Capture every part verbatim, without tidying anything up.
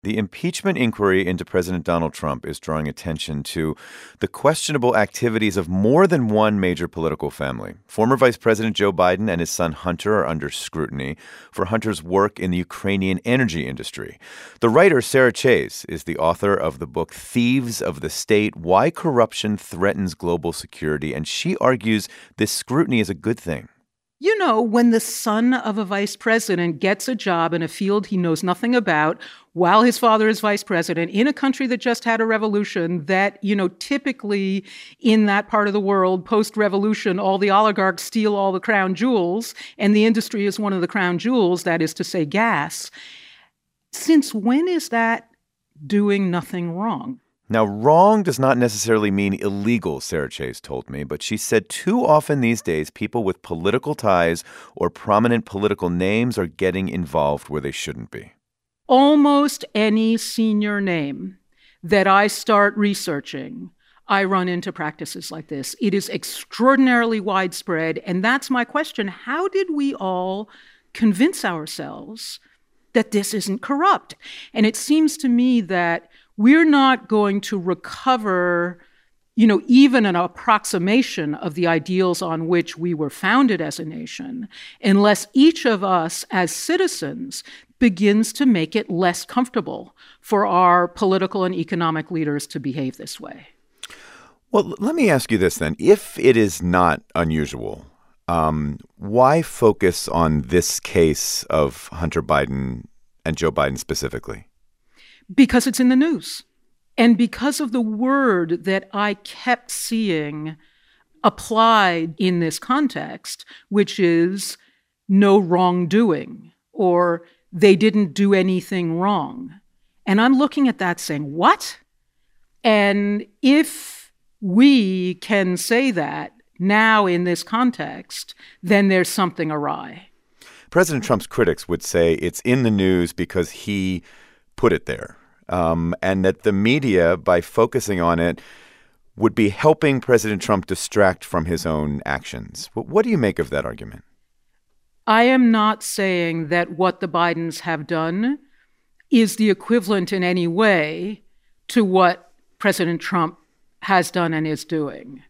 The impeachment inquiry into President Donald Trump is drawing attention to the questionable activities of more than one major political family. Former Vice President Joe Biden and his son Hunter are under scrutiny for Hunter's work in the Ukrainian energy industry. The writer, Sarah Chayes, is the author of the book Thieves of the State: Why Corruption Threatens Global Security, and she argues this scrutiny is a good thing. You know, when the son of a vice president gets a job in a field he knows nothing about, while his father is vice president, in a country that just had a revolution that, you know, typically in that part of the world, post-revolution, all the oligarchs steal all the crown jewels, and the industry is one of the crown jewels, that is to say, gas. Since when is that doing nothing wrong? Now, wrong does not necessarily mean illegal, Sarah Chayes told me, but she said too often these days people with political ties or prominent political names are getting involved where they shouldn't be. Almost any senior name that I start researching, I run into practices like this. It is extraordinarily widespread, and that's my question. How did we all convince ourselves that this isn't corrupt? And it seems to me that we're not going to recover, you know, even an approximation of the ideals on which we were founded as a nation unless each of us as citizens begins to make it less comfortable for our political and economic leaders to behave this way. Well, let me ask you this then. If it is not unusual, um, why focus on this case of Hunter Biden and Joe Biden specifically? Because it's in the news. And because of the word that I kept seeing applied in this context, which is no wrongdoing, or they didn't do anything wrong. And I'm looking at that saying, what? And if we can say that now in this context, then there's something awry. President Trump's critics would say it's in the news because he put it there. Um, and that the media, by focusing on it, would be helping President Trump distract from his own actions. What do you make of that argument? I am not saying that what the Bidens have done is the equivalent in any way to what President Trump has done and is doing.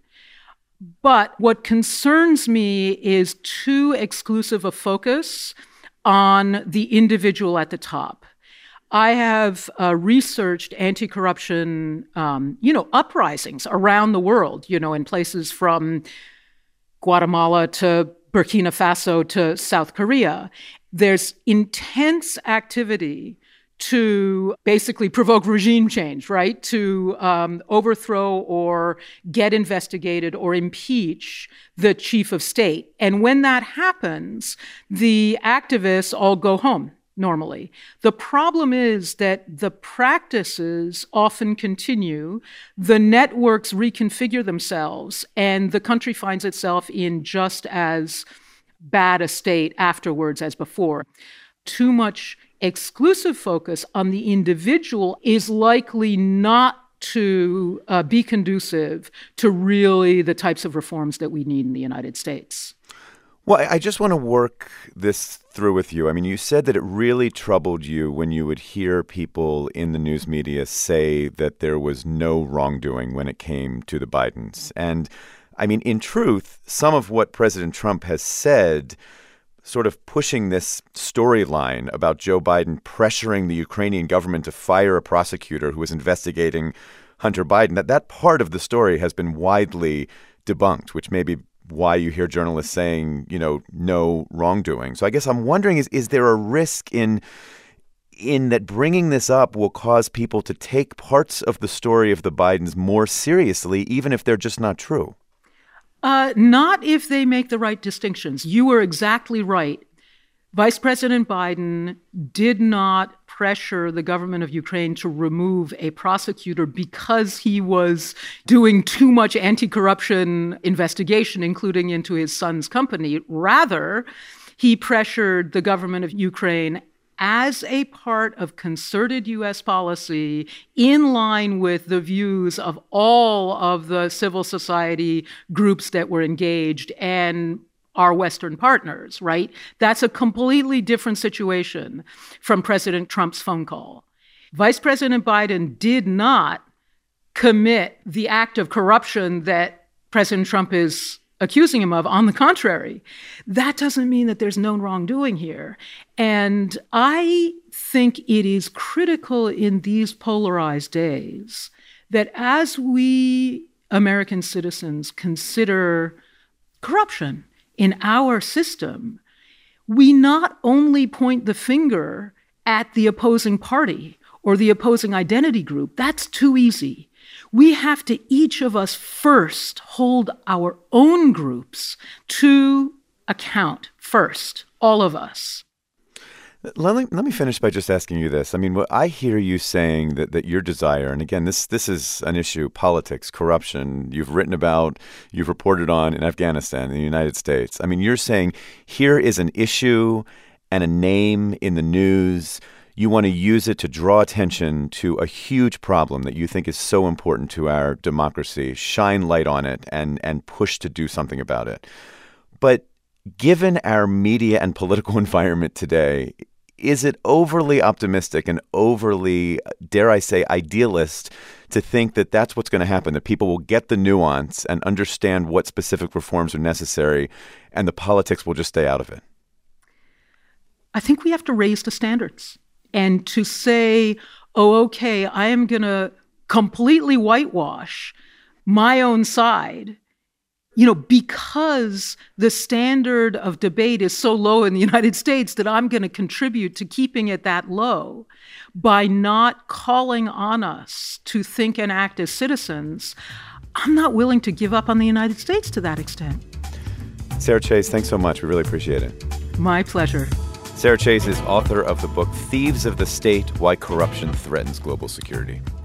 But what concerns me is too exclusive a focus on the individual at the top. I have uh, researched anti-corruption, um, you know, uprisings around the world, you know, in places from Guatemala to Burkina Faso to South Korea. There's intense activity to basically provoke regime change, right? To um, overthrow or get investigated or impeach the chief of state. And when that happens, the activists all go home. Normally. The problem is that the practices often continue, the networks reconfigure themselves, and the country finds itself in just as bad a state afterwards as before. Too much exclusive focus on the individual is likely not to uh, be conducive to really the types of reforms that we need in the United States. Well, I just want to work this through with you. I mean, you said that it really troubled you when you would hear people in the news media say that there was no wrongdoing when it came to the Bidens. And, I mean, in truth, some of what President Trump has said, sort of pushing this storyline about Joe Biden pressuring the Ukrainian government to fire a prosecutor who was investigating Hunter Biden, that that part of the story has been widely debunked, which may be why you hear journalists saying, you know, no wrongdoing. So I guess I'm wondering, is is there a risk in in that bringing this up will cause people to take parts of the story of the Bidens more seriously, even if they're just not true? Uh, not if they make the right distinctions. You were exactly right. Vice President Biden did not pressure the government of Ukraine to remove a prosecutor because he was doing too much anti-corruption investigation, including into his son's company. Rather, he pressured the government of Ukraine as a part of concerted U S policy in line with the views of all of the civil society groups that were engaged and our Western partners, right? That's a completely different situation from President Trump's phone call. Vice President Biden did not commit the act of corruption that President Trump is accusing him of. On the contrary, that doesn't mean that there's no wrongdoing here. And I think it is critical in these polarized days that as we American citizens consider corruption in our system, we not only point the finger at the opposing party or the opposing identity group. That's too easy. We have to, each of us first, hold our own groups to account first, all of us. Let me, let me finish by just asking you this. I mean, what I hear you saying that, that your desire, and again, this this is an issue, politics, corruption, you've written about, you've reported on in Afghanistan, in the United States. I mean, you're saying here is an issue and a name in the news. You want to use it to draw attention to a huge problem that you think is so important to our democracy, shine light on it, and and push to do something about it. But given our media and political environment today, is it overly optimistic and overly, dare I say, idealist to think that that's what's going to happen, that people will get the nuance and understand what specific reforms are necessary and the politics will just stay out of it? I think we have to raise the standards. And to say, oh, okay, I am going to completely whitewash my own side, you know, because the standard of debate is so low in the United States that I'm going to contribute to keeping it that low by not calling on us to think and act as citizens. I'm not willing to give up on the United States to that extent. Sarah Chayes, thanks so much. We really appreciate it. My pleasure. Sarah Chayes is author of the book Thieves of the State: Why Corruption Threatens Global Security.